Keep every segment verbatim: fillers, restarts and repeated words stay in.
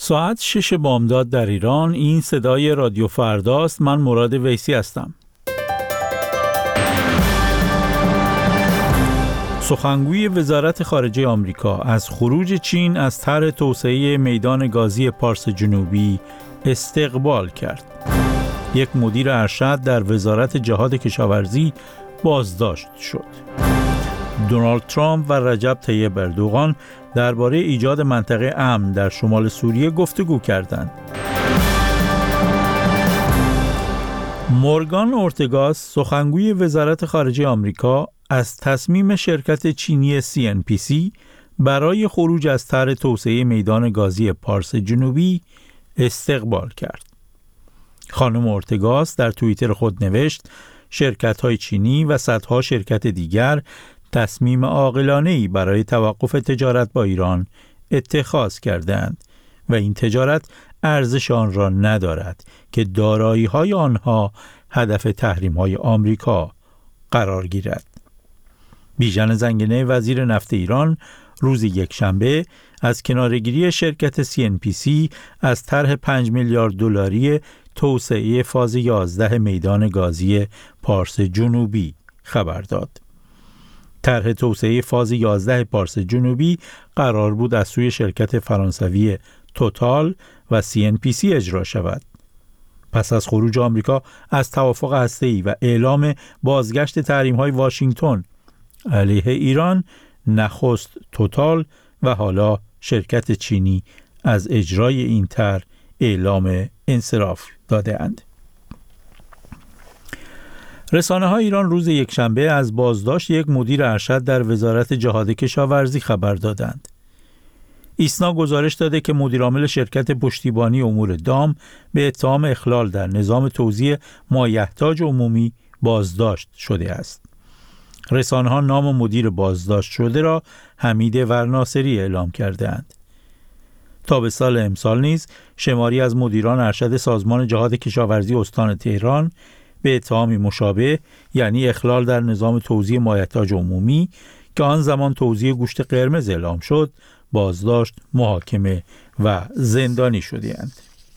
ساعت شش بامداد در ایران. این صدای رادیو فرداست. من مراد ویسی هستم. سخنگوی وزارت خارجه آمریکا از خروج چین از طرح توسعه میدان گازی پارس جنوبی استقبال کرد. یک مدیر ارشد در وزارت جهاد کشاورزی بازداشت شد. دونالد ترامپ و رجب طیب اردوغان درباره ایجاد منطقه امن در شمال سوریه گفتگو کردند. مورگان اورتگاس، سخنگوی وزارت خارجه آمریکا، از تصمیم شرکت چینی سی ان پی سی برای خروج از طرح توسعه میدان گازی پارس جنوبی استقبال کرد. خانم اورتگاس در توییتر خود نوشت: شرکت‌های چینی و صدها شرکت دیگر تصمیم عاقلانه‌ای برای توقف تجارت با ایران اتخاذ کردند و این تجارت ارزش آن را ندارد که دارایی‌های آنها هدف تحریم‌های آمریکا قرار گیرد. بیژن زنگنه، وزیر نفت ایران، روز یکشنبه از کناره‌گیری شرکت سی ان پی سی از طرح پنج میلیارد دلاری توسعه فاز یازده میدان گازی پارس جنوبی خبر داد. طرح توسعه فاز یازده پارس جنوبی قرار بود از سوی شرکت فرانسوی توتال و سی ان پی سی اجرا شود. پس از خروج آمریکا از توافق هسته‌ای و اعلام بازگشت تحریم‌های واشنگتن علیه ایران، نخست توتال و حالا شرکت چینی از اجرای این طرح اعلام انصراف داده‌اند. رسانه‌های ایران روز یکشنبه از بازداشت یک مدیر ارشد در وزارت جهاد کشاورزی خبر دادند. ایسنا گزارش داده که مدیرعامل شرکت پشتیبانی امور دام به اتهام اخلال در نظام توزیع مایحتاج عمومی بازداشت شده است. رسانه‌ها نام مدیر بازداشت شده را حمید ورناصری اعلام کرده‌اند. تابستان امسال نیز شماری از مدیران ارشد سازمان جهاد کشاورزی استان تهران به اتهامی مشابه، یعنی اخلال در نظام توزیع مایحتاج عمومی که آن زمان توزیع گوشت قرمز اعلام شد، بازداشت، محاکمه و زندانی شده‌اند.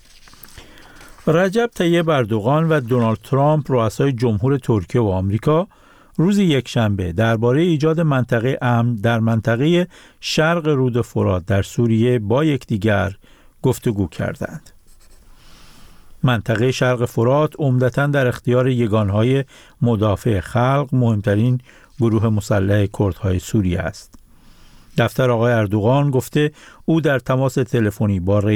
رجب طیب اردوغان و دونالد ترامپ، رؤسای جمهور ترکیه و آمریکا، روز یکشنبه درباره ایجاد منطقه امن در منطقه شرق رود فرات در سوریه با یکدیگر گفتگو کردند. منطقه شرق فرات عمدتاً در اختیار یگانهای مدافع خلق، مهمترین گروه مسلح کردهای سوریه است. دفتر آقای اردوغان گفته او در تماس تلفنی با